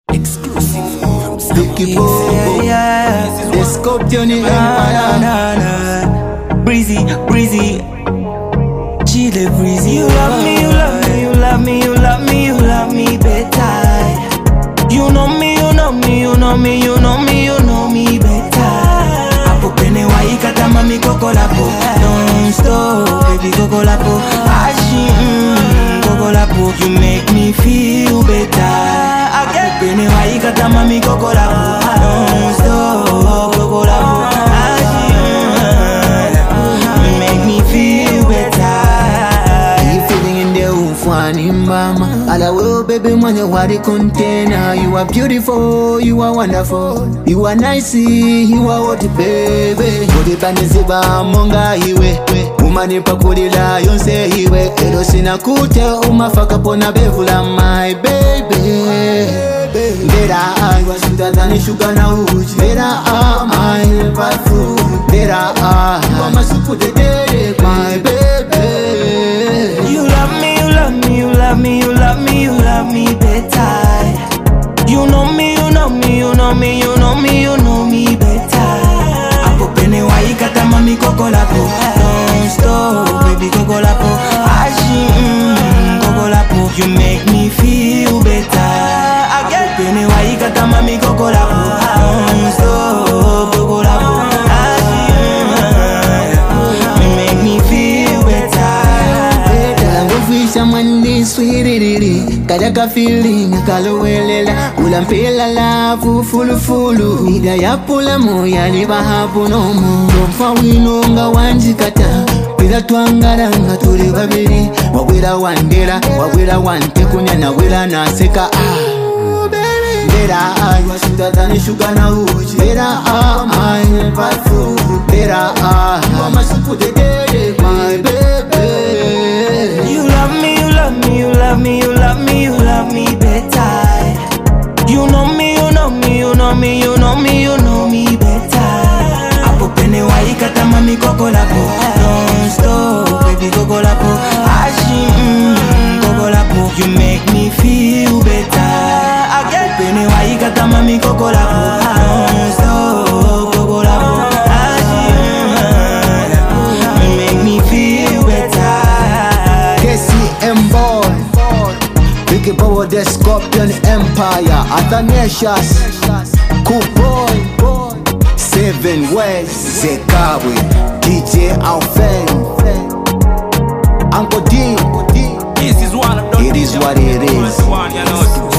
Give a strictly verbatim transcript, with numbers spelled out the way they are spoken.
Exclusive from Vicky Bobo, yeah. the Scorpion Empire. Nah, nah. Breezy, breezy, Chile breezy. You love me, you love me, you love me, you love me, you love me better. You know me, you know me, you know me, you know me, you know me better. Apo pene wa ikata mami koko lapo. Don't stop, baby koko lapo. Ashi, mm, koko lapo. You make me feel better. Pene wa ikata mami koko lapo. Don't stop, koko lapo. Ashi, mm, you make me feel better. You feeling in the ufani mama. Ala well baby mwenye wadi container. You are beautiful, you are wonderful. You are nice, you are what baby. Kodi baniziba monga iwe. Umani pakulila yonse iwe. Edo sina kute umafaka pona bevula my baby. Better I was sweeter than sugar now. Better I but food. Better I mama supu de day my baby. You love me, you love me, you love me, you love me, you love me better. You know me, you know me, you know me, you know me, you know me better. Apo pene wa ikata mami koko lapo. Don't stop, baby koko lapo. Ashi, mm, koko lapo. You make me feel better. Apo pene wa ikata mami koko lapo. Don't stop, koko lapo. Ashi, mm, you make me feel better. Fisha mwandi sweetie, kadaka feeling akaluwelela. Ulampela lafu fulu fulu, mida ya pula moya liba hapu nomu. Romfa winonga wanjikata, pila tuangaranga tuli babiri. Wawira wandera, wawira wante kunya na wira naseka. Ah, better I was sweeter than sugar na uji. Better I but food. Better I mama supu de day my baby. You love me, you love me, you love me, you love me, you love me better. You know me, you know me, you know me, you know me, you know me better. Apo pene wa ikata mami koko lapo. Don't stop, baby koko lapo. Ashi, mm, koko lapo. You make me feel better. Apo pene wa ikata mami koko lapo. Don't stop, koko lapo. Ashi, mm, you make me feel better. K C M boy, Vicky Bobo, the Scorpion Empire. Athanasius, Cool Boy, Seven West, Zekawe, D J Alfen, Uncle D. This is one of those. It is what it is. One, you know.